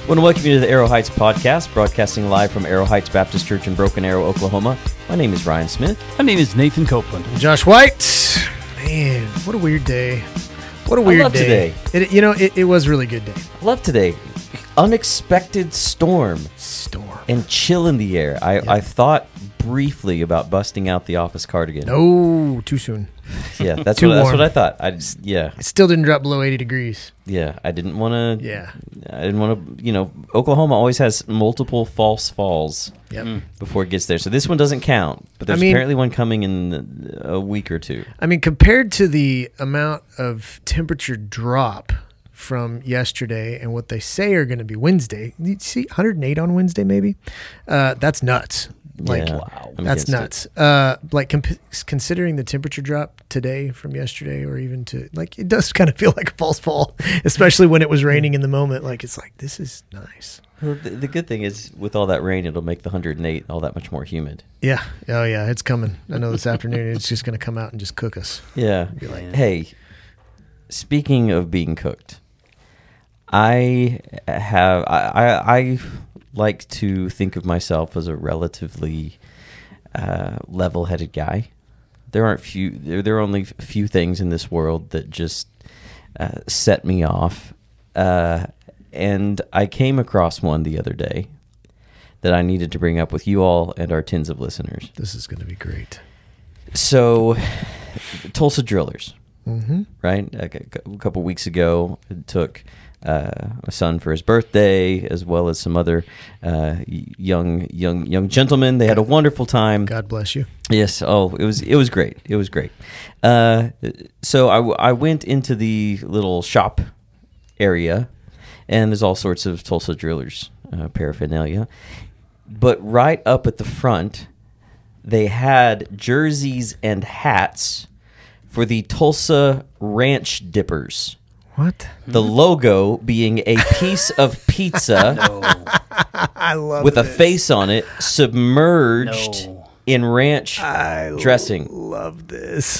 I want to welcome you to the Arrow Heights podcast, broadcasting live from Arrow Heights Baptist Church in Broken Arrow, Oklahoma. My name is Ryan Smith. My name is Nathan Copeland. Josh White. Man, what a weird day. What a weird day. Today. It was a really good day. I love today. Unexpected storm. And chill in the air. I thought briefly about busting out the office cardigan. No, too soon. Yeah, that's Too what warm. I thought. It still didn't drop below 80 degrees. Yeah, I didn't want to. Yeah. I didn't want to. Oklahoma always has multiple false falls before it gets there, so this one doesn't count. But there's apparently one coming in a week or two. I mean, compared to the amount of temperature drop from yesterday and what they say are going to be Wednesday, you see 108 on Wednesday, maybe. That's nuts. Wow, that's nuts. Considering the temperature drop today from yesterday, or even it does kind of feel like a false fall, especially when it was raining in the moment. It's like, this is nice. Well, the good thing is, with all that rain, it'll make the 108 all that much more humid. Yeah. Oh, yeah. It's coming. I know this afternoon it's just going to come out and just cook us. Yeah. Hey, speaking of being cooked, I like to think of myself as a relatively level-headed guy. There are only a few things in this world that just set me off. And I came across one the other day that I needed to bring up with you all and our tens of listeners. This is going to be great. So, Tulsa Drillers, right? A couple weeks ago, it took a son for his birthday, as well as some other young gentlemen. They had a wonderful time. God bless you. Yes. Oh, it was great. It was great. So I went into the little shop area, and there's all sorts of Tulsa Drillers paraphernalia. But right up at the front, they had jerseys and hats for the Tulsa Ranch Dippers. What? The logo being a piece of pizza I love with this. a face on it, submerged in ranch dressing. Love this.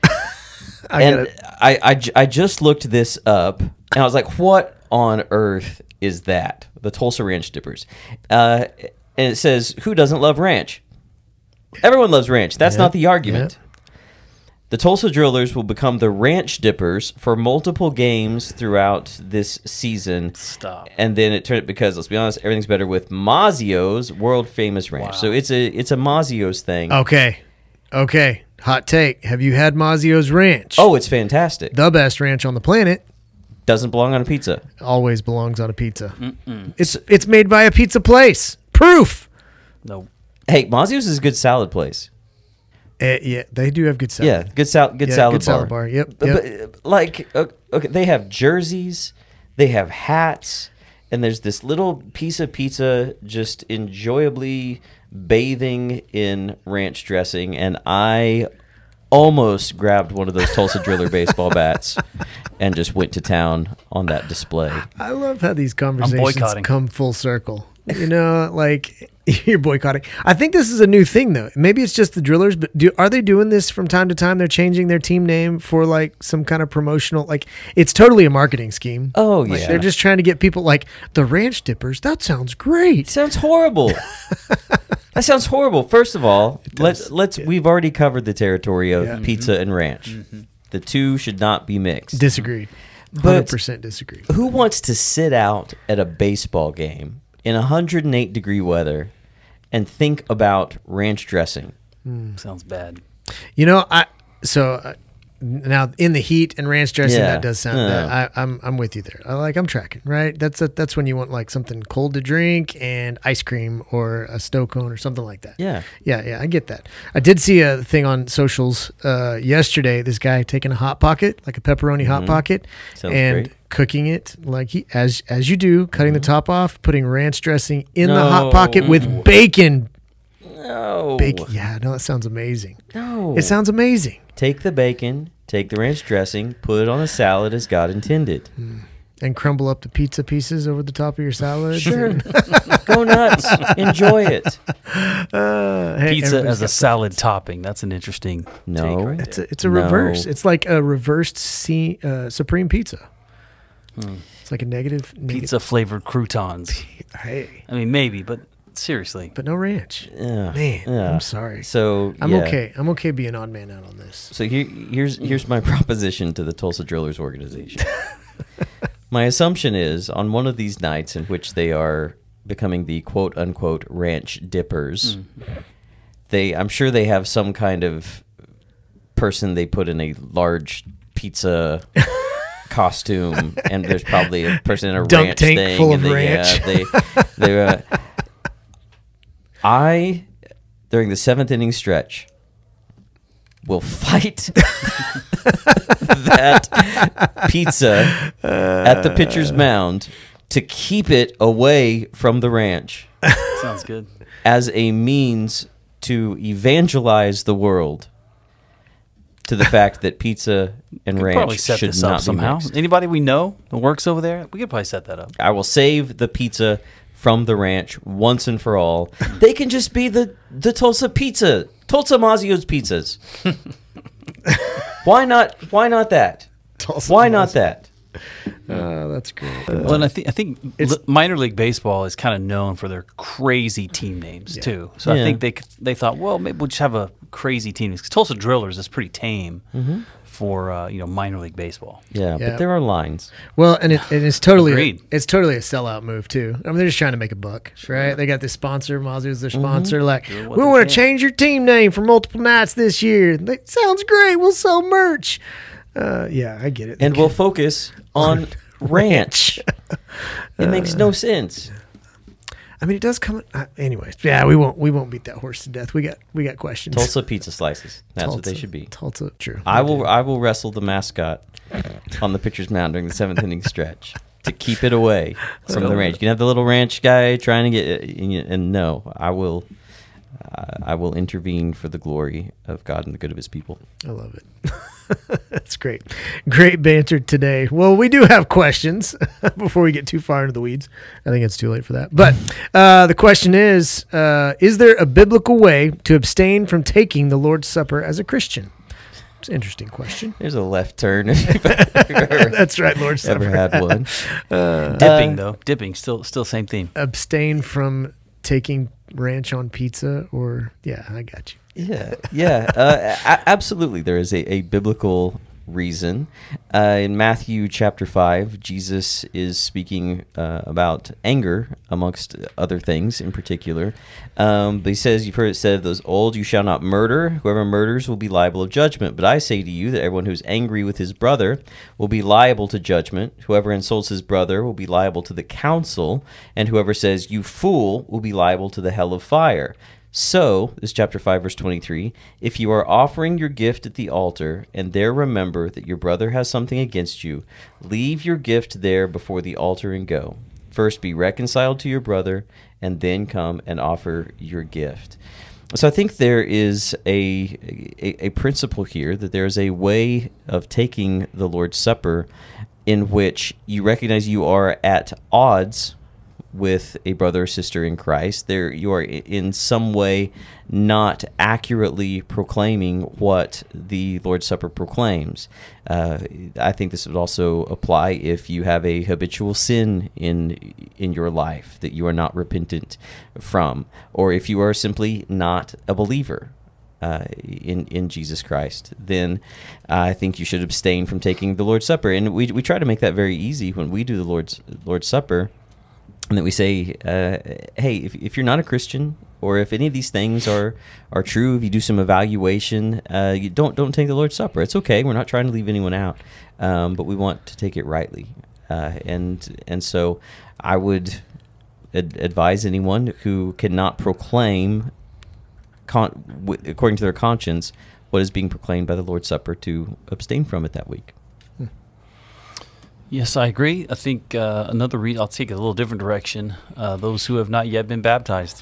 I just looked this up, and I was like, what on earth is that? The Tulsa Ranch Dippers. And it says, who doesn't love ranch? Everyone loves ranch. That's not the argument. Yep. The Tulsa Drillers will become the Ranch Dippers for multiple games throughout this season. Stop. And then it turned, because let's be honest, everything's better with Mazio's world famous ranch. Wow. So it's a Mazio's thing. Okay. Hot take. Have you had Mazio's Ranch? Oh, it's fantastic. The best ranch on the planet. Doesn't belong on a pizza. Always belongs on a pizza. It's made by a pizza place. Proof. No. Hey, Mazio's is a good salad place. Yeah, they do have good salad. Yeah, good salad Good bar. salad bar. Yep. But, okay, they have jerseys, they have hats, and there's this little piece of pizza just enjoyably bathing in ranch dressing, and I almost grabbed one of those Tulsa Driller baseball bats and just went to town on that display. I love how these conversations come full circle. You're boycotting. I think this is a new thing, though. Maybe it's just the Drillers, but are they doing this from time to time? They're changing their team name for some kind of promotional. It's totally a marketing scheme. Oh yeah, they're just trying to get people the Ranch Dippers. That sounds great. It sounds horrible. That sounds horrible. First of all, we've already covered the territory of pizza and ranch. The two should not be mixed. Disagreed. 100% disagreed. Who wants to sit out at a baseball game in 108-degree weather and think about ranch dressing? Sounds bad. Now in the heat and ranch dressing, Yeah. that does sound. I'm with you there. I'm tracking. Right. That's when you want something cold to drink and ice cream or a snow cone or something like that. Yeah. Yeah. I get that. I did see a thing on socials yesterday. This guy taking a Hot Pocket, like a pepperoni Hot Pocket, Sounds and great. cooking it as you do, cutting the top off, putting ranch dressing in the Hot Pocket with bacon. No. Bacon. Yeah. No, that sounds amazing. No. It sounds amazing. Take the bacon, take the ranch dressing, put it on a salad as God intended. And crumble up the pizza pieces over the top of your salad. Sure. Go nuts. Enjoy it. Hey, Pizza everybody's as a got salad topping. That's an interesting No. take right there. It's a reverse. It's like a reversed Supreme Pizza. It's like a negative. Pizza flavored croutons. Hey, I mean, maybe, but seriously. but no ranch. Yeah. Man, Yeah. I'm sorry. So I'm yeah. okay. I'm okay being odd man out on this. So here's my proposition to the Tulsa Drillers organization. My assumption is on one of these nights in which they are becoming the quote unquote ranch dippers, I'm sure they have some kind of person they put in a large pizza costume, and there's probably a person in a Dunk ranch tank thing, full and of ranch. I during the 7th inning stretch will fight that pizza at the pitcher's mound to keep it away from the ranch Sounds good. as a means to evangelize the world to the fact that pizza and Could probably ranch set should this not up be somehow. mixed. Anybody we know that works over there, we could probably set that up. I will save the pizza from the ranch once and for all. They can just be the Tulsa pizza, Tulsa Mazzio's pizzas. Why not that? Tulsa Why not Mazzio. that? That's great. Well, and I think It's- minor league baseball is kind of known for their crazy team names too. So Yeah. I think they thought, well, maybe we'll just have a crazy team. Because Tulsa Drillers is pretty tame for minor league baseball. Yeah, Yeah. but there are lines. Well, and it's totally Agreed. a sellout move too. I mean, they're just trying to make a buck, right? They got this sponsor, Mazio's their sponsor. Like, Doing we what they want can. to change your team name for multiple nights this year. Sounds great. We'll sell merch. Yeah, I get it. And we'll focus on ranch. It makes no sense. I mean, it does come. Anyways, yeah, we won't beat that horse to death. We got questions. Tulsa pizza slices. That's what they Tulsa- should be. Tulsa, true. I will wrestle the mascot on the pitcher's mound during the 7th inning stretch to keep it away from the ranch. You can have the little ranch guy trying to get and no, I will intervene for the glory of God and the good of his people. I love it. That's great. Great banter today. Well, we do have questions before we get too far into the weeds. I think it's too late for that. But the question is there a biblical way to abstain from taking the Lord's Supper as a Christian? It's an interesting question. There's a left turn if you've ever, That's right, Lord's ever Supper. had one. Dipping, still same theme. Abstain from taking ranch on pizza yeah, I got you. Absolutely. There is a biblical reason. In Matthew chapter 5, Jesus is speaking about anger, amongst other things in particular. But he says, you've heard it said of those old, you shall not murder. Whoever murders will be liable of judgment. But I say to you that everyone who's angry with his brother will be liable to judgment. Whoever insults his brother will be liable to the council. And whoever says, you fool, will be liable to the hell of fire. So, this is chapter 5, verse 23, if you are offering your gift at the altar, and there remember that your brother has something against you, leave your gift there before the altar and go. First be reconciled to your brother, and then come and offer your gift. So I think there is a principle here, that there is a way of taking the Lord's Supper in which you recognize you are at odds with a brother or sister in Christ. There, you are in some way not accurately proclaiming what the Lord's Supper proclaims. I think this would also apply if you have a habitual sin in your life that you are not repentant from, or if you are simply not a believer in Jesus Christ, then I think you should abstain from taking the Lord's Supper. And we try to make that very easy when we do the Lord's Supper. And that we say, hey, if you're not a Christian, or if any of these things are true, if you do some evaluation, you don't take the Lord's Supper. It's okay. We're not trying to leave anyone out, but we want to take it rightly. And so I would advise anyone who cannot proclaim, according to their conscience, what is being proclaimed by the Lord's Supper to abstain from it that week. Yes, I agree. I think another reason, I'll take a little different direction. Those who have not yet been baptized.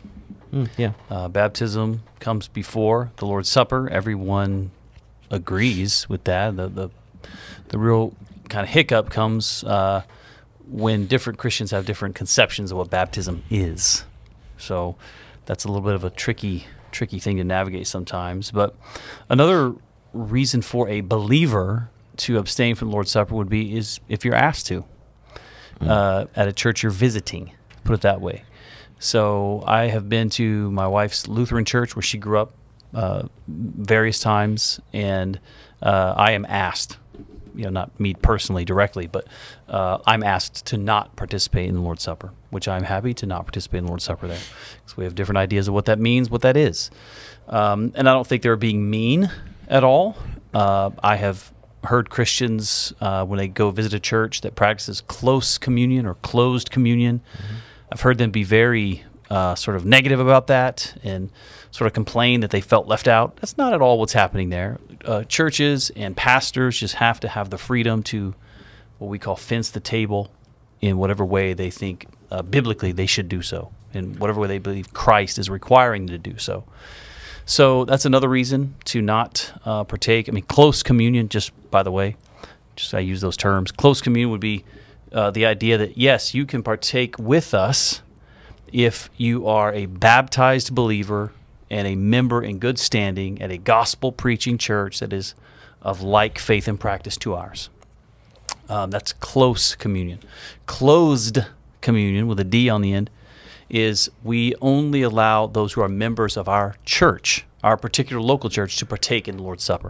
Baptism comes before the Lord's Supper. Everyone agrees with that. The real kind of hiccup comes when different Christians have different conceptions of what baptism is. So that's a little bit of a tricky thing to navigate sometimes. But another reason for a believer to abstain from the Lord's Supper is if you're asked to. at a church you're visiting, put it that way. So I have been to my wife's Lutheran church where she grew up various times, and I am asked, not me personally directly, but I'm asked to not participate in the Lord's Supper, which I'm happy to not participate in the Lord's Supper there, because we have different ideas of what that means, what that is. And I don't think they're being mean at all. I have heard Christians, when they go visit a church that practices close communion or closed communion, I've heard them be very sort of negative about that and sort of complain that they felt left out. That's not at all what's happening there. Churches and pastors just have to have the freedom to what we call fence the table in whatever way they think biblically they should do so, in whatever way they believe Christ is requiring them to do so. So that's another reason to not partake. I mean, close communion, just by the way, just I use those terms. Close communion would be the idea that, yes, you can partake with us if you are a baptized believer and a member in good standing at a gospel-preaching church that is of like faith and practice to ours. That's close communion. Closed communion, with a D on the end, is we only allow those who are members of our church, our particular local church, to partake in the Lord's Supper.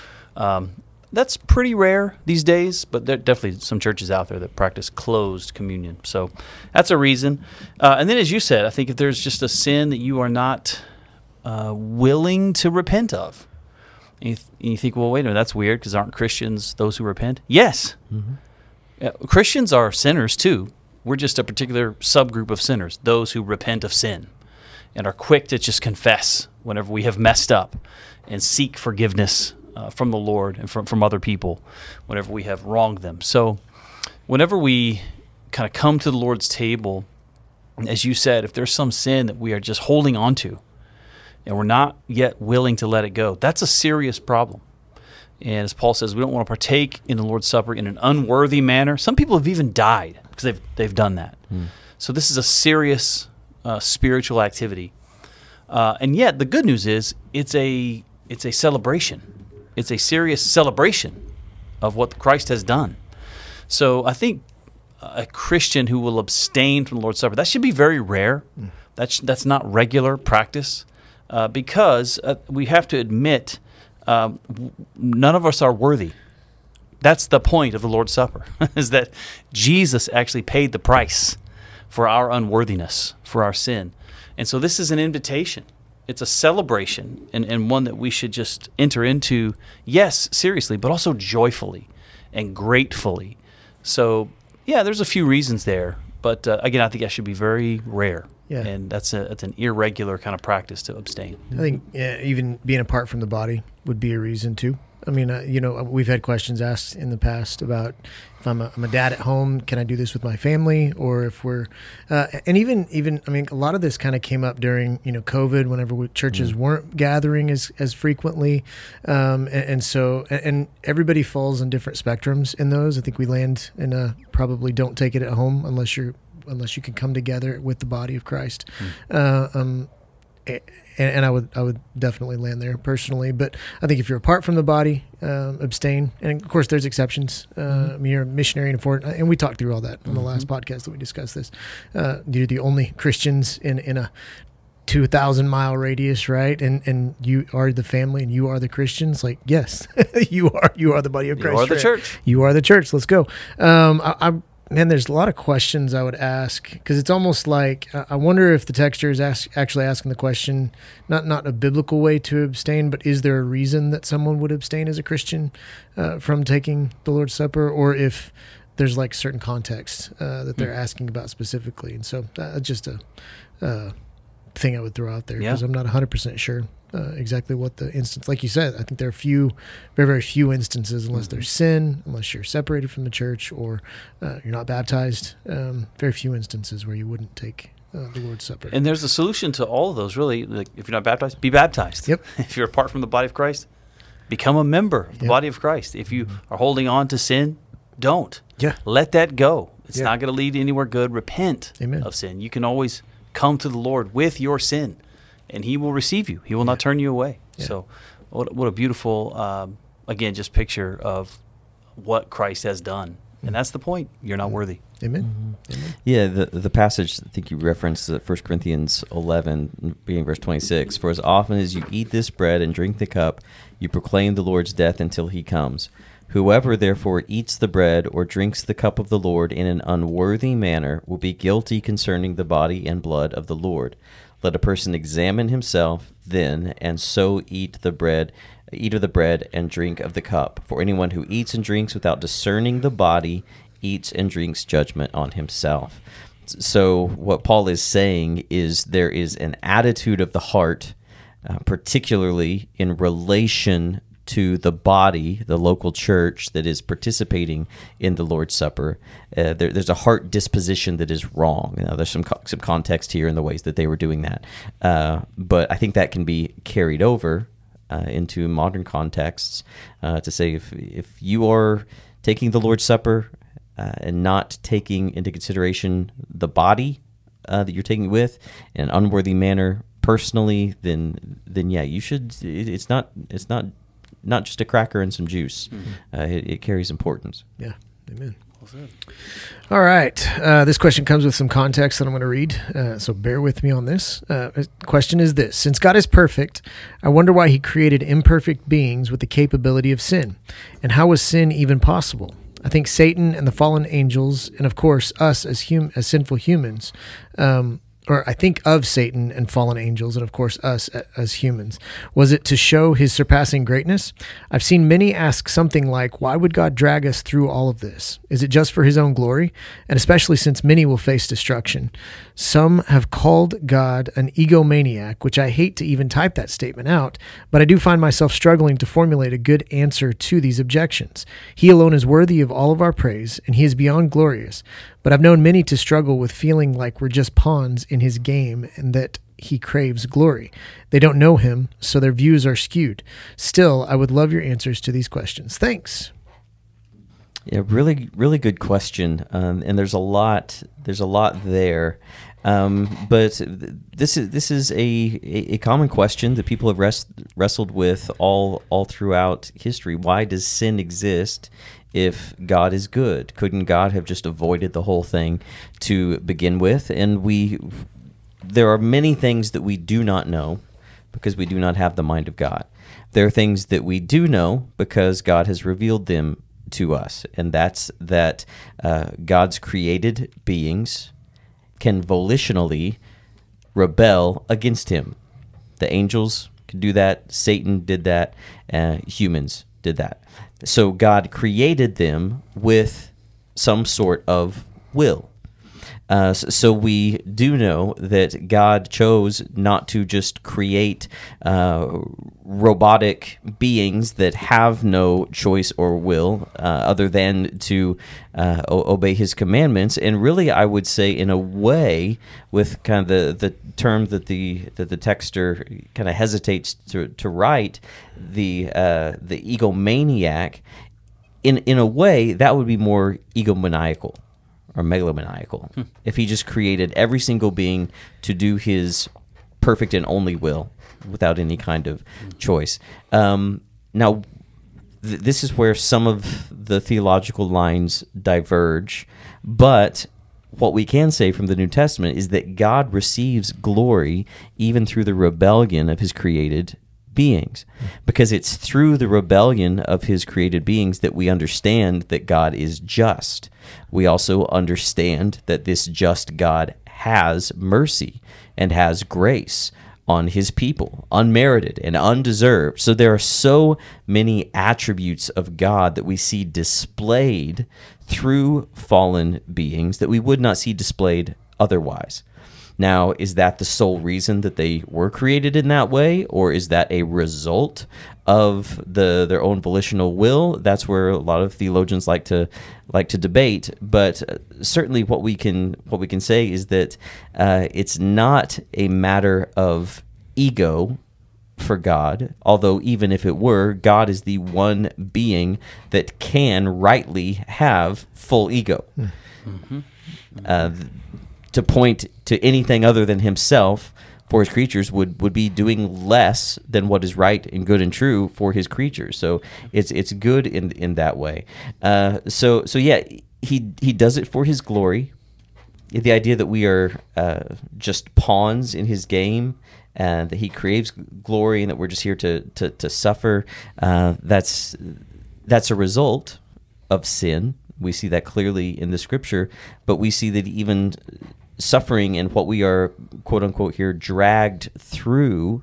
That's pretty rare these days, but there are definitely some churches out there that practice closed communion. So that's a reason. And then, as you said, I think if there's just a sin that you are not willing to repent of, and you think, well, wait a minute, that's weird, because aren't Christians those who repent? Yes. Christians are sinners too. We're just a particular subgroup of sinners, those who repent of sin and are quick to just confess whenever we have messed up and seek forgiveness from the Lord and from other people whenever we have wronged them. So whenever we kind of come to the Lord's table, as you said, if there's some sin that we are just holding on to and we're not yet willing to let it go, that's a serious problem. And as Paul says, we don't want to partake in the Lord's Supper in an unworthy manner. Some people have even died because they've done that. So this is a serious spiritual activity. And yet the good news is it's a celebration. It's a serious celebration of what Christ has done. So I think a Christian who will abstain from the Lord's Supper, that should be very rare. That's not regular practice, because we have to admit none of us are worthy. That's the point of the Lord's Supper, is that Jesus actually paid the price for our unworthiness, for our sin. And so this is an invitation. It's a celebration, and one that we should just enter into, yes, seriously, but also joyfully and gratefully. So, yeah, there's a few reasons there. But, again, I think that should be very rare. Yeah. And that's an irregular kind of practice to abstain. I think even being apart from the body would be a reason, too. I mean, we've had questions asked in the past about if I'm a dad at home, can I do this with my family? Or if we're, and even, I mean, a lot of this kind of came up during, COVID, whenever churches weren't gathering as frequently. And so everybody falls on different spectrums in those. I think we land in probably don't take it at home unless you can come together with the body of Christ. And I would definitely land there personally. But I think if you're apart from the body, abstain. And of course, there's exceptions. You're a missionary in a foreign, and we talked through all that on the last podcast that we discussed this. You're the only Christians in a 2,000-mile radius, right? And you are the family, and you are the Christians. Like, yes, you are the body of Christ. You are the church. You are the church. Let's go. Man, there's a lot of questions I would ask, because it's almost like I wonder if the texture is actually asking the question, not a biblical way to abstain, but is there a reason that someone would abstain as a Christian from taking the Lord's Supper, or if there's like certain context that they're asking about specifically. And so just a thing I would throw out there, because I'm not 100% sure exactly what the instance, like you said, I think there are very, very few instances, unless there's sin, unless you're separated from the church, or you're not baptized, very few instances where you wouldn't take the Lord's Supper. And there's a solution to all of those, really. Like, if you're not baptized, be baptized. Yep. If you're apart from the body of Christ, become a member of the body of Christ. If you are holding on to sin, don't. Yeah. Let that go. It's not going to lead anywhere good. Repent Amen. Of sin. You can always come to the Lord with your sin, and He will receive you. He will not turn you away. Yeah. So what a beautiful, again, just picture of what Christ has done And that's the point. You're not worthy. Amen. Amen. Yeah, the passage I think you referenced, 1 Corinthians 11, beginning verse 26, for as often as you eat this bread and drink the cup, you proclaim the Lord's death until he comes. Whoever therefore eats the bread or drinks the cup of the Lord in an unworthy manner will be guilty concerning the body and blood of the Lord. Let a person examine himself then, and so eat of the bread and drink of the cup. For anyone who eats and drinks without discerning the body eats and drinks judgment on himself. So what Paul is saying is there is an attitude of the heart, particularly in relation to the body, the local church that is participating in the Lord's Supper. There's a heart disposition that is wrong. Now, there's some context here in the ways that they were doing that. But I think that can be carried over into modern contexts to say if you are taking the Lord's Supper and not taking into consideration the body that you're taking with in an unworthy manner personally, then yeah, you should. It's not just a cracker and some juice. It carries importance. Yeah, amen. All right. This question comes with some context that I'm going to read, so bear with me on this. The question is this. Since God is perfect, I wonder why he created imperfect beings with the capability of sin. And how was sin even possible? I think Satan and the fallen angels, and of course us as sinful humans, or I think of Satan and fallen angels, and of course us as humans. Was it to show his surpassing greatness? I've seen many ask something like, why would God drag us through all of this? Is it just for his own glory? And especially since many will face destruction. Some have called God an egomaniac, which I hate to even type that statement out, but I do find myself struggling to formulate a good answer to these objections. He alone is worthy of all of our praise, and he is beyond glorious. But I've known many to struggle with feeling like we're just pawns in his game and that he craves glory. They don't know him, so their views are skewed. Still, I would love your answers to these questions. Thanks. Yeah, really, really good question, and there's a lot there. But this is a common question that people have wrestled with all throughout history. Why does sin exist if God is good? Couldn't God have just avoided the whole thing to begin with? And there are many things that we do not know because we do not have the mind of God. There are things that we do know because God has revealed them to us, and that's that God's created beings can volitionally rebel against him. The angels could do that. Satan did that. Humans did that. So God created them with some sort of will. So we do know that God chose not to just create robotic beings that have no choice or will other than to obey his commandments. And really, I would say, in a way, with kind of the term that the texter kind of hesitates to write, the egomaniac, in a way, that would be more egomaniacal or megalomaniacal if he just created every single being to do his perfect and only will without any kind of choice. Now, this is where some of the theological lines diverge, but what we can say from the New Testament is that God receives glory even through the rebellion of his created beings, because it's through the rebellion of his created beings that we understand that God is just. We also understand that this just God has mercy and has grace on his people, unmerited and undeserved. So there are so many attributes of God that we see displayed through fallen beings that we would not see displayed otherwise. Now, is that the sole reason that they were created in that way, or is that a result of their own volitional will? That's where a lot of theologians like to debate. But certainly, what we can say is that it's not a matter of ego for God. Although, even if it were, God is the one being that can rightly have full ego. Mm-hmm. To point to anything other than himself for his creatures would be doing less than what is right and good and true for his creatures. So it's good in that way. So yeah, he does it for his glory. The idea that we are just pawns in his game, and that he craves glory, and that we're just here to suffer, that's a result of sin. We see that clearly in the scripture, but we see that even suffering and what we are, quote unquote, here dragged through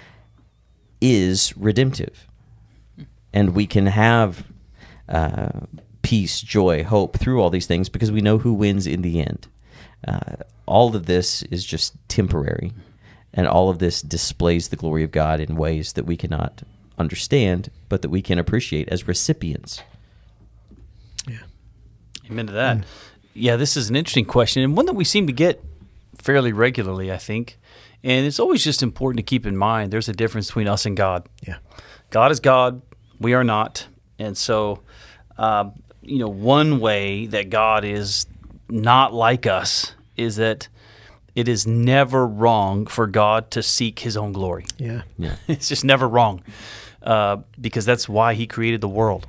is redemptive. And we can have peace, joy, hope through all these things because we know who wins in the end. All of this is just temporary, and all of this displays the glory of God in ways that we cannot understand, but that we can appreciate as recipients. Yeah. Amen to that. Yeah, this is an interesting question, and one that we seem to get fairly regularly, I think. And it's always just important to keep in mind there's a difference between us and God. Yeah. God is God. We are not. And so, one way that God is not like us is that it is never wrong for God to seek his own glory. Yeah. It's just never wrong because that's why he created the world.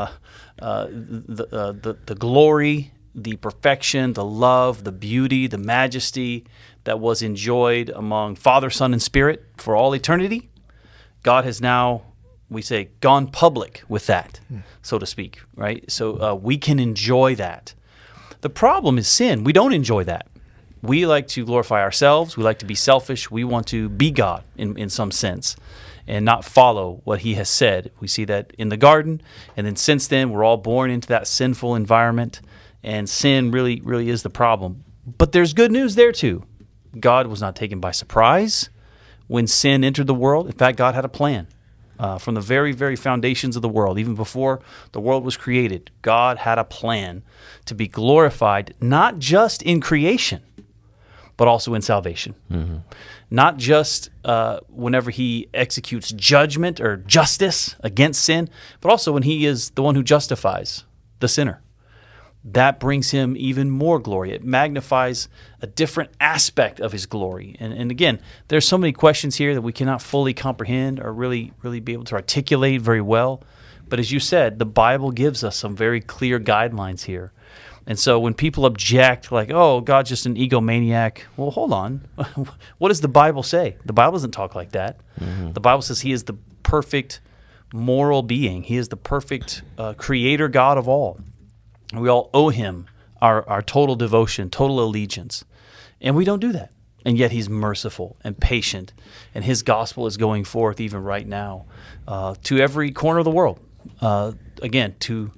The glory, the perfection, the love, the beauty, the majesty that was enjoyed among Father, Son, and Spirit for all eternity, God has now, we say, gone public with that, so to speak, right? So we can enjoy that. The problem is sin. We don't enjoy that. We like to glorify ourselves. We like to be selfish. We want to be God in some sense and not follow what he has said. We see that in the garden, and then since then, we're all born into that sinful environment, and sin really, really is the problem. But there's good news there too. God was not taken by surprise when sin entered the world. In fact, God had a plan. From the very, very foundations of the world, even before the world was created, God had a plan to be glorified not just in creation, but also in salvation. Mm-hmm. Not just whenever he executes judgment or justice against sin, but also when he is the one who justifies the sinner. That brings him even more glory. It magnifies a different aspect of his glory. And again, there's so many questions here that we cannot fully comprehend or really be able to articulate very well. But as you said, the Bible gives us some very clear guidelines here. And so when people object, like, oh, God's just an egomaniac, well, hold on. What does the Bible say? The Bible doesn't talk like that. Mm-hmm. The Bible says he is the perfect moral being. He is the perfect creator God of all. We all owe him our total devotion, total allegiance. And we don't do that. And yet he's merciful and patient. And his gospel is going forth even right now to every corner of the world. Again, to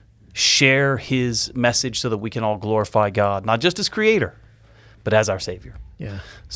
share his message so that we can all glorify God, not just as creator, but as our Savior. Yeah.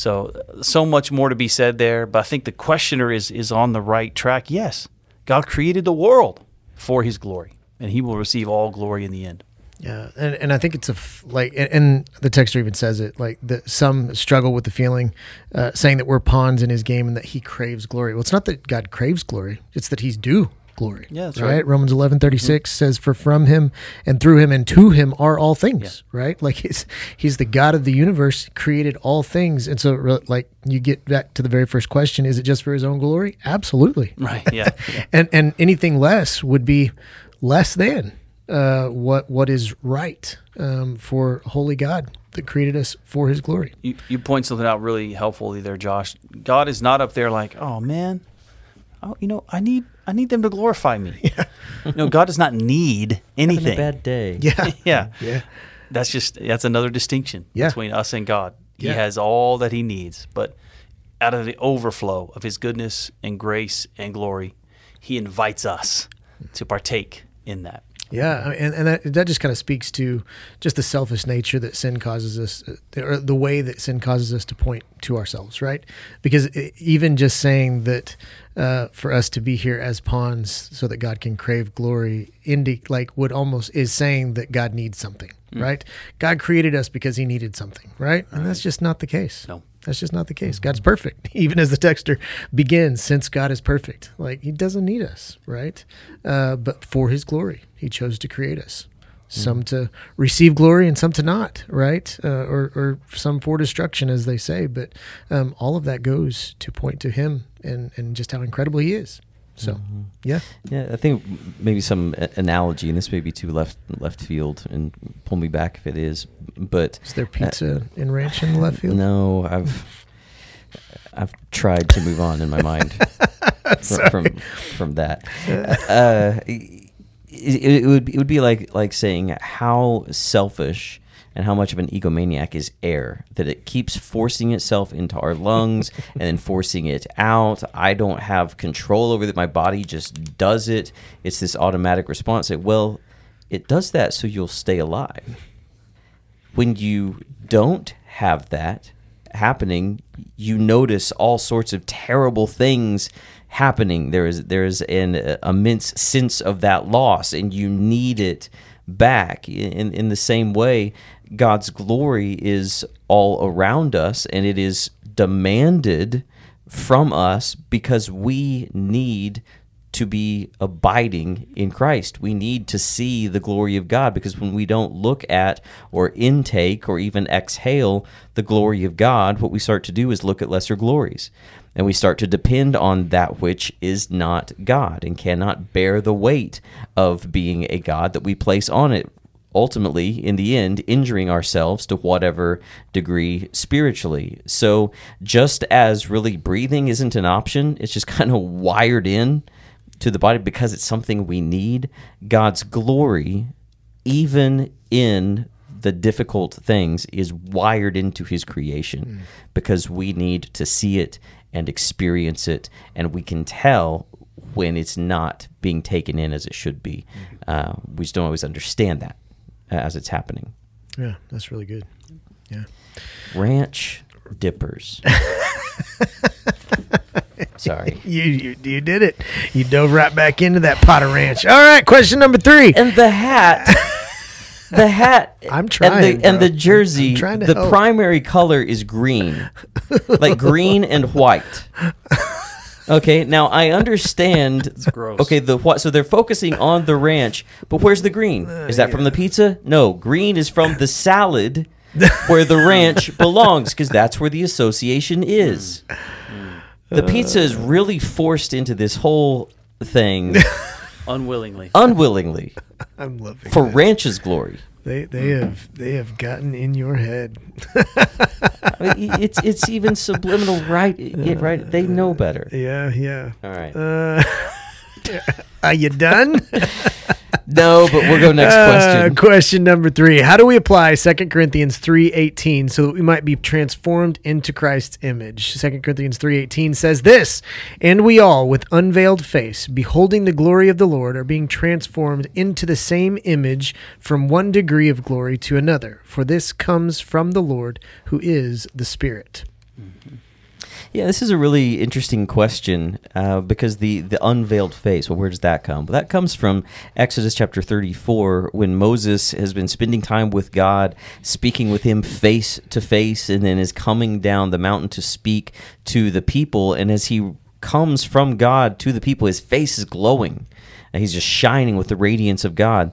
So much more to be said there. But I think the questioner is on the right track. Yes, God created the world for his glory, and he will receive all glory in the end. Yeah, and I think it's and the text even says it, like that some struggle with the feeling, saying that we're pawns in his game and that he craves glory. Well, it's not that God craves glory; it's that he's due glory. Yeah, that's right. Romans 11:36 says, "For from him and through him and to him are all things." Yeah. Right? Like he's the God of the universe, created all things, and so like you get back to the very first question: is it just for his own glory? Absolutely. Right. Yeah. and anything less would be less than what is right for holy God that created us for his glory. You point something out really helpfully there, Josh. God is not up there like, oh man, I need them to glorify me. Yeah. God does not need anything. Having a bad day. Yeah. Yeah. That's another distinction between us and God. He has all that he needs, but out of the overflow of his goodness and grace and glory, he invites us to partake in that. Yeah, and that just kind of speaks to just the selfish nature that sin causes us, or the way that sin causes us to point to ourselves, right? Because even just saying that for us to be here as pawns so that God can crave glory, is saying that God needs something, right? God created us because he needed something, right? And that's just not the case. No. That's just not the case. God's perfect. Even as the texter begins, since God is perfect, like he doesn't need us, right? But for his glory, he chose to create us. Some to receive glory and some to not, right? Or some for destruction, as they say. But all of that goes to point to him and just how incredible he is. So, yeah. I think maybe some analogy, and this may be too left field, and pull me back if it is. But is there pizza and ranch in the left field? No, I've tried to move on in my mind from that. It would be like saying how selfish and how much of an egomaniac is air, that it keeps forcing itself into our lungs and then forcing it out. I don't have control over that. My body just does it. It's this automatic response. Well, it does that so you'll stay alive. When you don't have that happening, you notice all sorts of terrible things happening. There is an immense sense of that loss, and you need it back. In the same way, God's glory is all around us, and it is demanded from us because we need to be abiding in Christ. We need to see the glory of God, because when we don't look at or intake or even exhale the glory of God, what we start to do is look at lesser glories. And we start to depend on that which is not God and cannot bear the weight of being a God that we place on it, ultimately, in the end, injuring ourselves to whatever degree spiritually. So just as really breathing isn't an option, it's just kind of wired in to the body because it's something we need, God's glory, even in the difficult things, is wired into his creation because we need to see it and experience it, and we can tell when it's not being taken in as it should be. We just don't always understand that as it's happening. Yeah, that's really good. Yeah. Ranch dippers. Sorry. You did it. You dove right back into that pot of ranch. All right, question number 3. And the hat. The hat. I'm trying. And the jersey. The help. primary color is green. Like green and white. Okay, now I understand. It's gross. Okay, so they're focusing on the ranch, but where's the green? Is that from the pizza? No, green is from the salad where the ranch belongs, because that's where the association is. The pizza is really forced into this whole thing. Unwillingly. I'm loving for this. ranch's glory. They have gotten in your head. I mean, it's even subliminal, right? Right? They know better. Yeah. All right. Are you done? No, but we'll go next question. Question number 3. How do we apply 2 Corinthians 3:18 so that we might be transformed into Christ's image? 2 Corinthians 3:18 says this, "And we all, with unveiled face, beholding the glory of the Lord, are being transformed into the same image from one degree of glory to another. For this comes from the Lord, who is the Spirit." Mm-hmm. Yeah, this is a really interesting question because the unveiled face, well, where does that come? Well, that comes from Exodus chapter 34, when Moses has been spending time with God, speaking with him face to face, and then is coming down the mountain to speak to the people. And as he comes from God to the people, his face is glowing. And he's just shining with the radiance of God.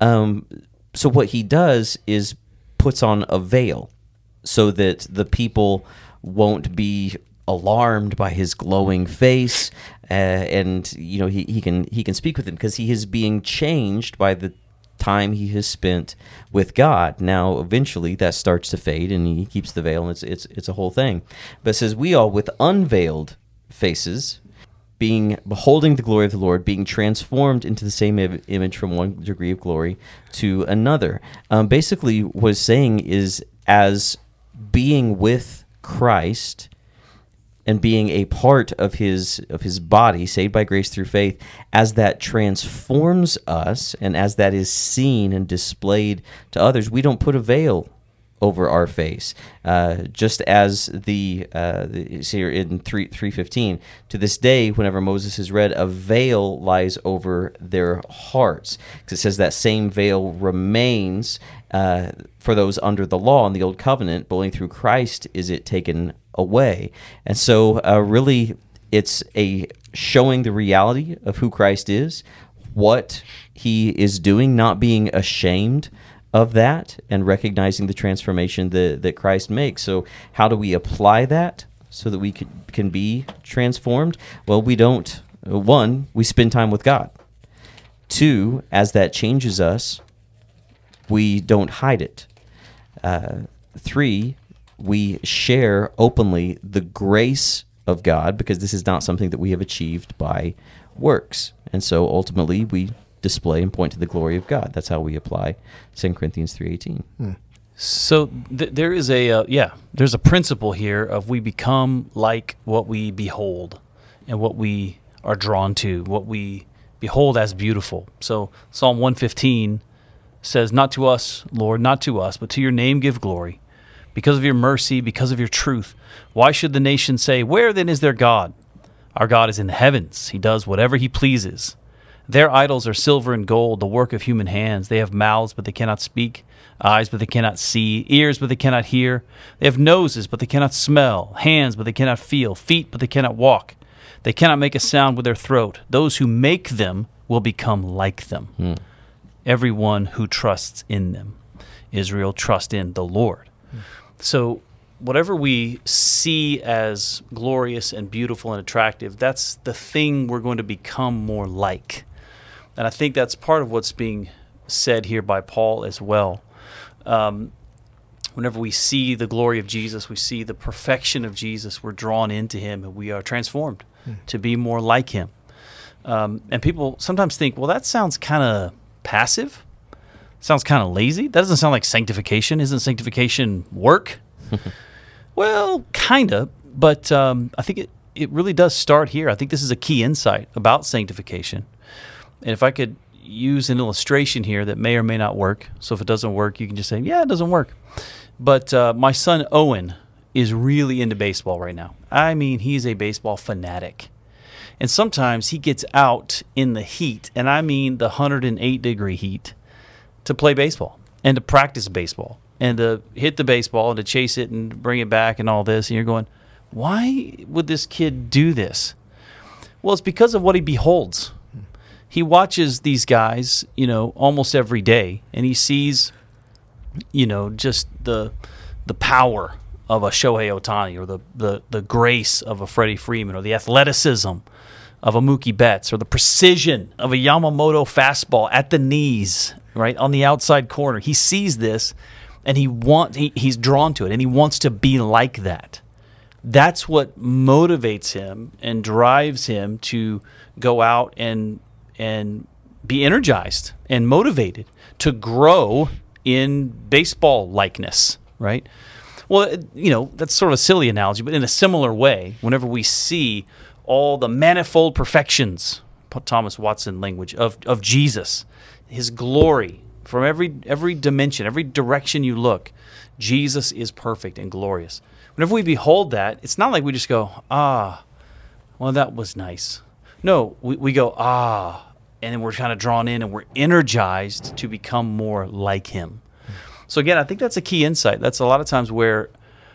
So what he does is puts on a veil so that the people won't be alarmed by his glowing face, and he can speak with him because he is being changed by the time he has spent with God. Now, eventually, that starts to fade, and he keeps the veil, and it's a whole thing. But it says, "We all, with unveiled faces, beholding the glory of the Lord, being transformed into the same image from one degree of glory to another." Basically, what it's saying is, as being with Christ and being a part of his body, saved by grace through faith, as that transforms us and as that is seen and displayed to others, we don't put a veil over our face. Just as see here in 3:15, to this day, whenever Moses is read, a veil lies over their hearts. Because it says that same veil remains for those under the law in the old covenant, but only through Christ is it taken away. And so really it's a showing the reality of who Christ is, what he is doing, not being ashamed of that, and recognizing the transformation that Christ makes. So how do we apply that so that we can be transformed? Well, we don't one, we spend time with God. Two, as that changes us, we don't hide it. Three, we share openly the grace of God, because this is not something that we have achieved by works. And so ultimately we display and point to the glory of God. That's how we apply 2 Corinthians 3:18. So there is there's a principle here of we become like what we behold and what we are drawn to, what we behold as beautiful. So Psalm 115 says, "Not to us, Lord, not to us, but to your name give glory, because of your mercy, because of your truth. Why should the nations say, where then is their God? Our God is in the heavens. He does whatever he pleases. Their idols are silver and gold, the work of human hands. They have mouths, but they cannot speak, eyes, but they cannot see, ears, but they cannot hear. They have noses, but they cannot smell, hands, but they cannot feel, feet, but they cannot walk. They cannot make a sound with their throat. Those who make them will become like them. Everyone who trusts in them." Israel, trust in the Lord. So whatever we see as glorious and beautiful and attractive, that's the thing we're going to become more like. And I think that's part of what's being said here by Paul as well. Whenever we see the glory of Jesus, we see the perfection of Jesus, we're drawn into him and we are transformed to be more like him. And people sometimes think, well, that sounds kind of passive. Sounds kind of lazy. That doesn't sound like sanctification. Isn't sanctification work? Well, kind of. But I think it really does start here. I think this is a key insight about sanctification. And if I could use an illustration here that may or may not work. So if it doesn't work, you can just say, yeah, it doesn't work. But my son Owen is really into baseball right now. I mean, he's a baseball fanatic. And sometimes he gets out in the heat, and I mean the 108-degree heat, to play baseball and to practice baseball and to hit the baseball and to chase it and bring it back and all this. And you're going, why would this kid do this? Well, it's because of what he beholds. He watches these guys, almost every day, and he sees, just the power of a Shohei Ohtani, or the grace of a Freddie Freeman, or the athleticism of a Mookie Betts, or the precision of a Yamamoto fastball at the knees, right, on the outside corner. He sees this, and he's drawn to it, and he wants to be like that. That's what motivates him and drives him to go out and be energized and motivated to grow in baseball likeness, right? Well, that's sort of a silly analogy, but in a similar way, whenever we see all the manifold perfections, Thomas Watson language, of Jesus, his glory, from every dimension, every direction you look, Jesus is perfect and glorious. Whenever we behold that, it's not like we just go, well, that was nice. No, we go, and then we're kind of drawn in and we're energized to become more like him. So again, I think that's a key insight. That's a lot of times where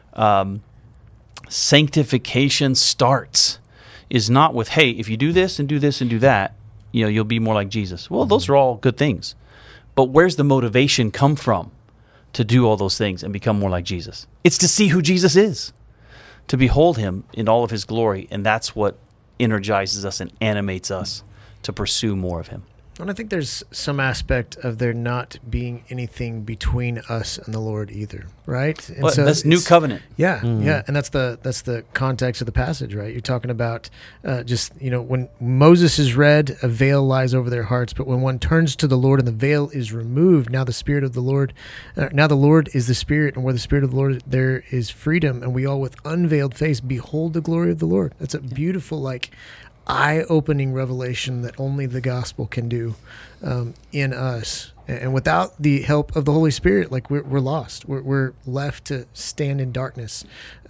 sanctification starts, is not with, hey, if you do this and do this and do that, you'll be more like Jesus. Well, those are all good things. But where's the motivation come from to do all those things and become more like Jesus? It's to see who Jesus is, to behold him in all of his glory, and that's what energizes us and animates us to pursue more of him. And I think there's some aspect of there not being anything between us and the Lord either, right? And so that's new covenant. Yeah, yeah, and that's the context of the passage, right? You're talking about when Moses is read, a veil lies over their hearts, but when one turns to the Lord and the veil is removed, now the Lord is the Spirit, and where the Spirit of the Lord, there is freedom, and we all with unveiled face behold the glory of the Lord. That's a beautiful, eye-opening revelation that only the gospel can do in us. And without the help of the Holy Spirit, we're lost. We're left to stand in darkness,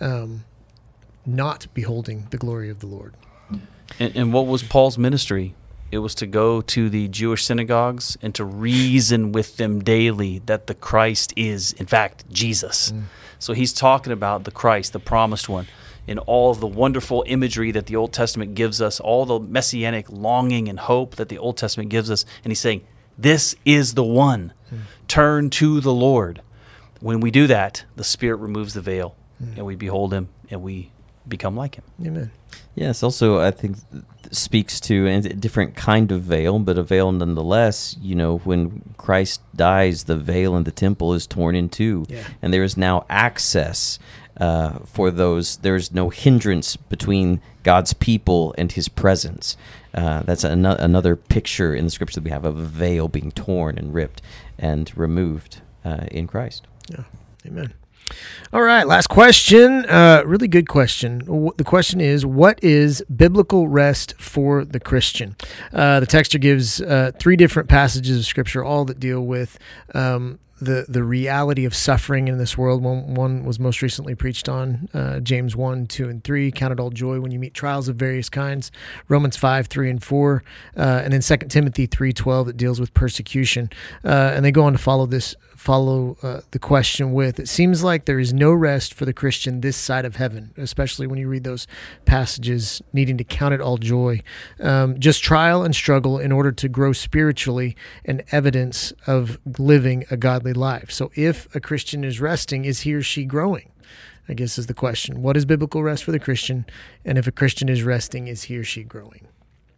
not beholding the glory of the Lord. And what was Paul's ministry? It was to go to the Jewish synagogues and to reason with them daily that the Christ is, in fact, Jesus. So he's talking about the Christ, the promised one, in all of the wonderful imagery that the Old Testament gives us, all the messianic longing and hope that the Old Testament gives us. And he's saying, this is the one. Turn to the Lord. When we do that, the Spirit removes the veil, and we behold him, and we become like him. Amen. Yes, also I think speaks to a different kind of veil, but a veil nonetheless. When Christ dies, the veil in the temple is torn in two, and there is now access for those. There's no hindrance between God's people and his presence. That's another picture in the scripture that we have of a veil being torn and ripped and removed in Christ. Yeah, amen. All right, last question. Really good question. The question is, what is biblical rest for the Christian? The texter gives 3 different passages of Scripture, all that deal with the reality of suffering in this world. One was most recently preached on, James 1, 2, and 3, count it all joy when you meet trials of various kinds, Romans 5, 3, and 4, and then 2 Timothy 3:12 that deals with persecution. And they go on to follow the question with, it seems like there is no rest for the Christian this side of heaven, especially when you read those passages needing to count it all joy. Just trial and struggle in order to grow spiritually and evidence of living a godly life. So if a Christian is resting, is he or she growing? I guess is the question. What is biblical rest for the Christian? And if a Christian is resting, is he or she growing?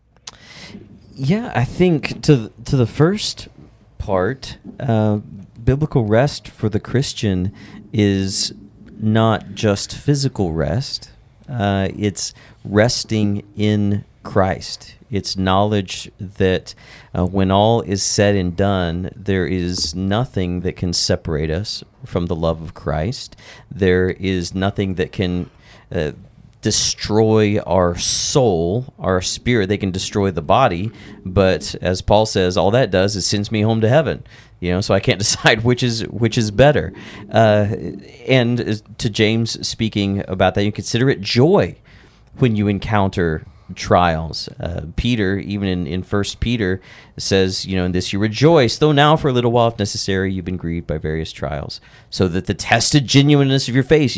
Yeah, I think to the first part, biblical rest for the Christian is not just physical rest. It's resting in Christ. It's knowledge that when all is said and done, there is nothing that can separate us from the love of Christ. There is nothing that can destroy our soul, our spirit. They can destroy the body, but as Paul says, all that does is sends me home to heaven. So I can't decide which is better. And to James speaking about that, you consider it joy when you encounter trials. Peter, even in 1 Peter, says, in this you rejoice, though now for a little while, if necessary, you've been grieved by various trials, so that the tested genuineness of your faith,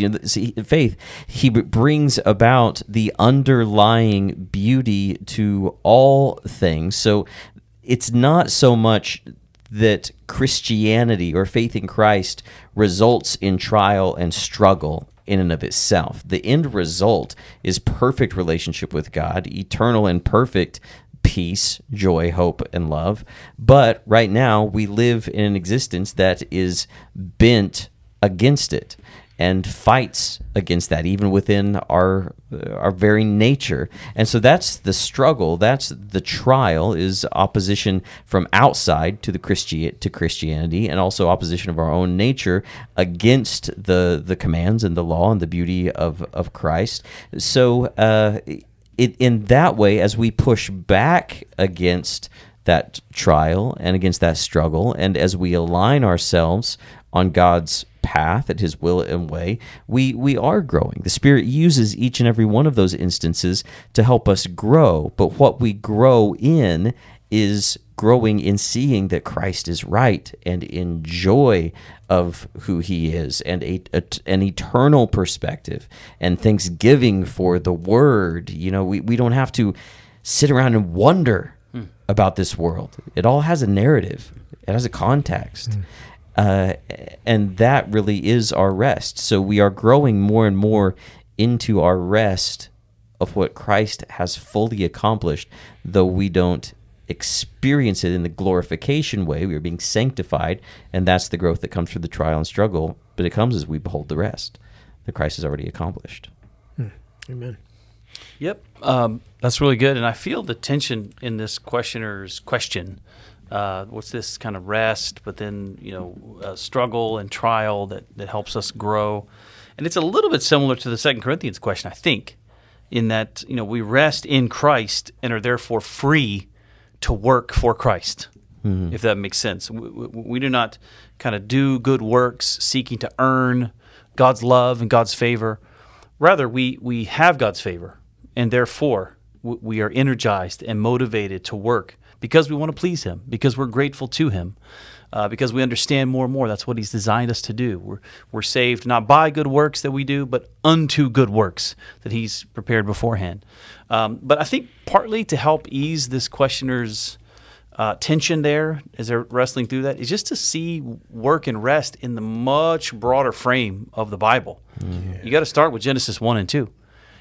he brings about the underlying beauty to all things. So it's not so much that Christianity or faith in Christ results in trial and struggle in and of itself. The end result is perfect relationship with God, eternal and perfect peace, joy, hope, and love. But right now, we live in an existence that is bent against it and fights against that, even within our very nature. And so that's the struggle. That's the trial, is opposition from outside to Christianity, and also opposition of our own nature against the commands and the law and the beauty of Christ. So in that way, as we push back against that trial and against that struggle, and as we align ourselves on God's path at his will and way, we are growing. The Spirit uses each and every one of those instances to help us grow. But what we grow in is growing in seeing that Christ is right, and in joy of who he is, and an eternal perspective, and thanksgiving for the word. We don't have to sit around and wonder about this world. It all has a narrative. It has a context. And that really is our rest. So we are growing more and more into our rest of what Christ has fully accomplished, though we don't experience it in the glorification way. We are being sanctified, and that's the growth that comes through the trial and struggle, but it comes as we behold the rest that Christ has already accomplished. Amen. Yep. That's really good. And I feel the tension in this questioner's question. What's this kind of rest, but then, struggle and trial that helps us grow. And it's a little bit similar to the 2 Corinthians question, I think, in that, we rest in Christ and are therefore free to work for Christ, if that makes sense. We do not kind of do good works seeking to earn God's love and God's favor. Rather, we have God's favor, and therefore we are energized and motivated to work because we want to please him, because we're grateful to him, because we understand more and more that's what he's designed us to do. We're saved not by good works that we do, but unto good works that he's prepared beforehand. But I think partly to help ease this questioner's tension there as they're wrestling through that is just to see work and rest in the much broader frame of the Bible. Yeah. You got to start with Genesis 1 and 2.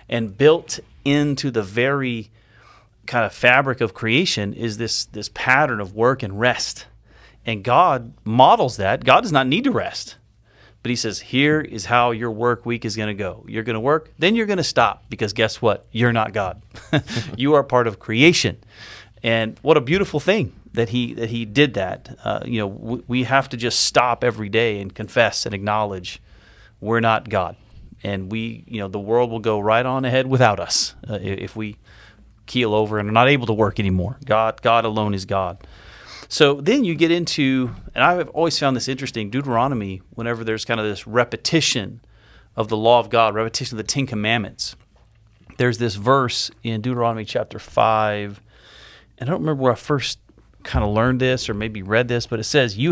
And built into the very kind of fabric of creation is this pattern of work and rest. And God models that. God does not need to rest. But he says, here is how your work week is going to go. You're going to work, then you're going to stop, because guess what? You're not God. You are part of creation. And what a beautiful thing that he did that. We have to just stop every day and confess and acknowledge we're not God. And the world will go right on ahead without us if we keel over and are not able to work anymore. God alone is God. So then you get into, and I've always found this interesting, Deuteronomy, whenever there's kind of this repetition of the law of God, repetition of the Ten Commandments, there's this verse in Deuteronomy chapter 5, and I don't remember where I first kind of learned this or maybe read this, but it says, you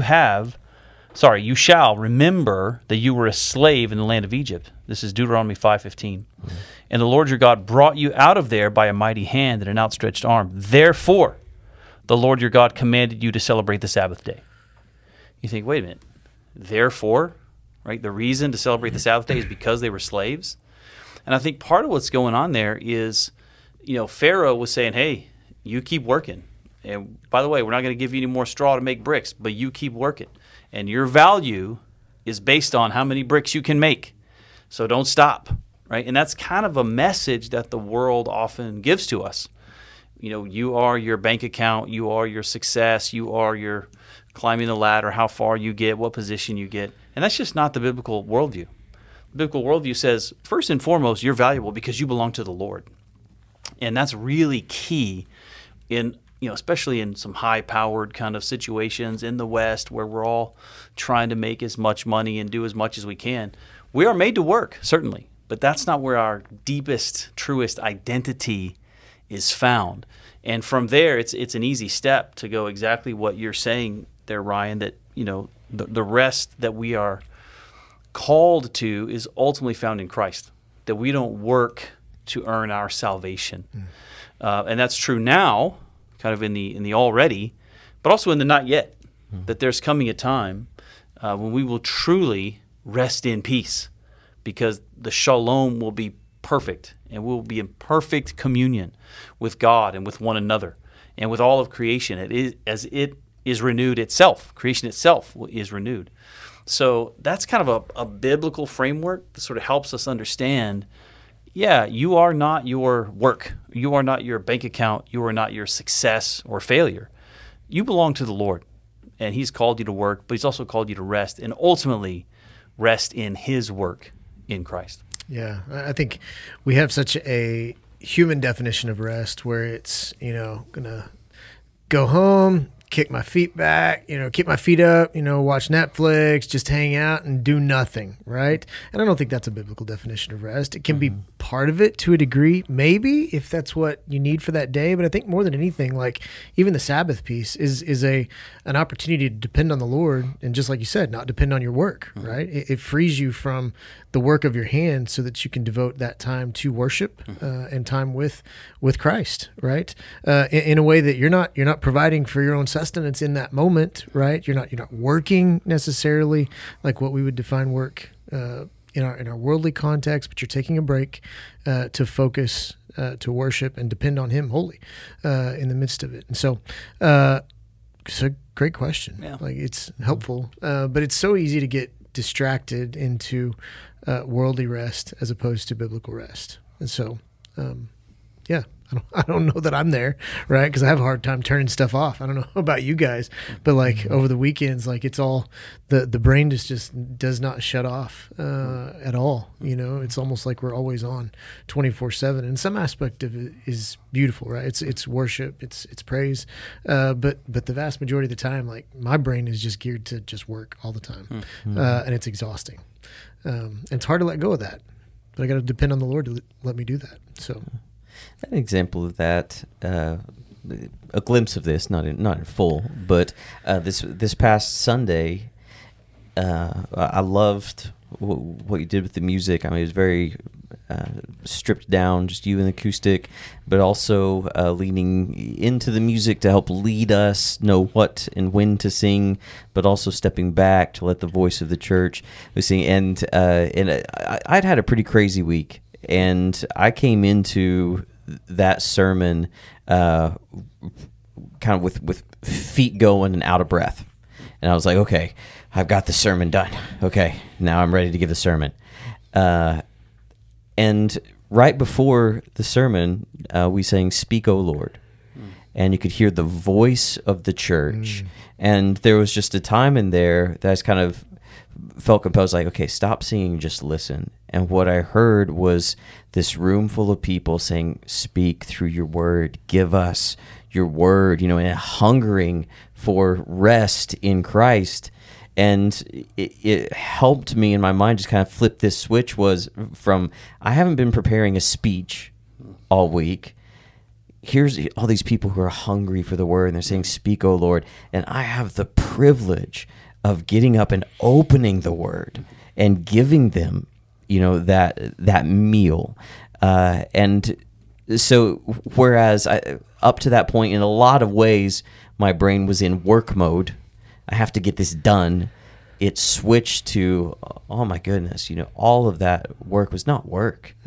shall remember that you were a slave in the land of Egypt. This is Deuteronomy 5:15. Mm-hmm. And the Lord your God brought you out of there by a mighty hand and an outstretched arm. Therefore, the Lord your God commanded you to celebrate the Sabbath day. You think, wait a minute. Therefore, right? The reason to celebrate the Sabbath day is because they were slaves. And I think part of what's going on there is, Pharaoh was saying, hey, you keep working. And by the way, we're not going to give you any more straw to make bricks, but you keep working. And your value is based on how many bricks you can make. So don't stop, right? And that's kind of a message that the world often gives to us. You are your bank account, you are your success, you are your climbing the ladder, how far you get, what position you get. And that's just not the biblical worldview. The biblical worldview says, first and foremost, you're valuable because you belong to the Lord. And that's really key in, especially in some high-powered kind of situations in the West where we're all trying to make as much money and do as much as we can. We are made to work, certainly, but that's not where our deepest, truest identity is found. And from there, it's an easy step to go exactly what you're saying there, Ryan, that, the rest that we are called to is ultimately found in Christ, that we don't work to earn our salvation. And that's true now, kind of in the already, but also in the not yet, that there's coming a time when we will truly rest in peace, because the shalom will be perfect, and we'll be in perfect communion with God and with one another and with all of creation. As it is renewed itself. Creation itself is renewed. So that's kind of a biblical framework that sort of helps us understand, you are not your work. You are not your bank account. You are not your success or failure. You belong to the Lord, and He's called you to work, but He's also called you to rest, and ultimately rest in His work in Christ. Yeah, I think we have such a human definition of rest where it's, gonna go home, kick my feet back, keep my feet up, watch Netflix, just hang out and do nothing, right? And I don't think that's a biblical definition of rest. It can be part of it to a degree, maybe, if that's what you need for that day. But I think more than anything, like even the Sabbath piece is an opportunity to depend on the Lord, and just like you said, not depend on your work, right? It frees you from the work of your hands so that you can devote that time to worship and time with Christ, right? In a way that you're not providing for your own sustenance in that moment, right? You're not working necessarily like what we would define work in our worldly context, but you're taking a break to focus, to worship and depend on Him wholly in the midst of it. And so it's a great question. Yeah. Like, it's helpful, but it's so easy to get distracted into worldly rest as opposed to biblical rest. And so, I don't know that I'm there, right? Because I have a hard time turning stuff off. I don't know about you guys, but like over the weekends, like it's all the brain just does not shut off at all. It's almost like we're always on 24/7. And some aspect of it is beautiful, right? It's worship, it's praise, but the vast majority of the time, like my brain is just geared to just work all the time, and it's exhausting. And it's hard to let go of that, but I got to depend on the Lord to let me do that. So. An example of that, a glimpse of this, not in full, but this past Sunday, I loved what you did with the music. I mean, it was very stripped down, just you and the acoustic, but also leaning into the music to help lead us know what and when to sing, but also stepping back to let the voice of the church sing. And I'd had a pretty crazy week, And I came into that sermon kind of with feet going and out of breath. And I was like, okay, I've got the sermon done. Okay, now I'm ready to give the sermon. And right before the sermon, we sang, "Speak, O Lord." And you could hear the voice of the church. And there was just a time in there that I kind of felt compelled, like, okay, stop singing, just listen. And what I heard was this room full of people saying, "Speak through your word, give us your word," and hungering for rest in Christ. And it helped me in my mind just kind of flip this switch, was from, I haven't been preparing a speech all week. Here's all these people who are hungry for the word, and they're saying, "Speak, O Lord." And I have the privilege of getting up and opening the word and giving them, that meal. And so whereas up to that point, in a lot of ways, my brain was in work mode. I have to get this done. It switched to, oh my goodness, all of that work was not work.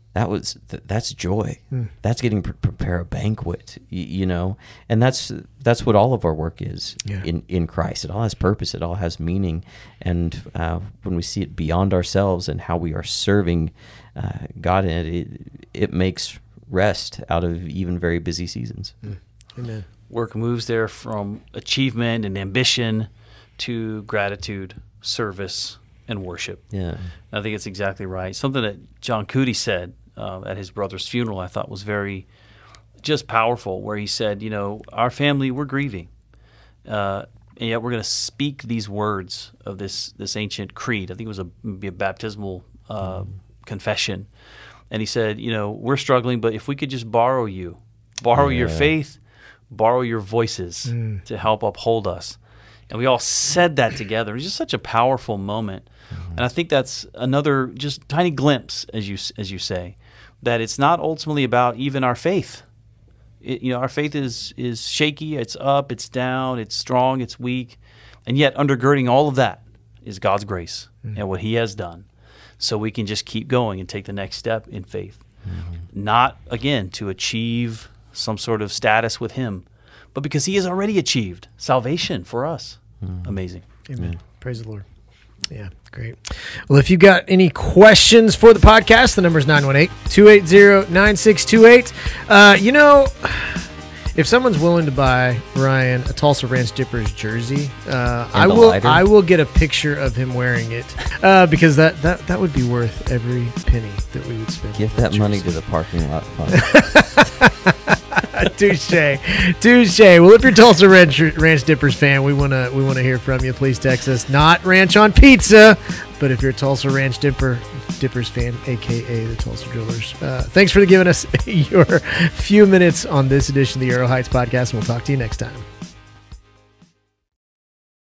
That's joy. That's getting prepare a banquet, and that's what all of our work is in Christ. It all has purpose. It all has meaning. And when we see it beyond ourselves and how we are serving God in it makes rest out of even very busy seasons. Amen. Work moves there from achievement and ambition to gratitude, service, and worship. Yeah, I think it's exactly right. Something that John Cootie said at his brother's funeral, I thought was very just powerful, where he said, our family, we're grieving, and yet we're going to speak these words of this ancient creed. I think it was maybe a baptismal confession. And he said, we're struggling, but if we could just borrow your faith, borrow your voices to help uphold us. And we all said that together. It was just such a powerful moment. And I think that's another just tiny glimpse, as you say, that it's not ultimately about even our faith. Our faith is shaky, it's up, it's down, it's strong, it's weak. And yet undergirding all of that is God's grace and what he has done. So we can just keep going and take the next step in faith. Not, again, to achieve some sort of status with him, but because he has already achieved salvation for us. Amazing. Amen. Praise the Lord. Yeah, great. Well, if you've got any questions for the podcast, the number is 918-280-9628. If someone's willing to buy Ryan a Tulsa Ranch Dippers jersey, I will get a picture of him wearing it because that would be worth every penny that we would spend. Give that money to the parking lot fund. Touche. Well, if you're a Tulsa Ranch Dippers fan, we want to hear from you. Please text us. Not Ranch on Pizza, but if you're a Tulsa Ranch Dippers fan, aka the Tulsa Drillers. Thanks for giving us your few minutes on this edition of the Arrow Heights podcast, and we'll talk to you next time.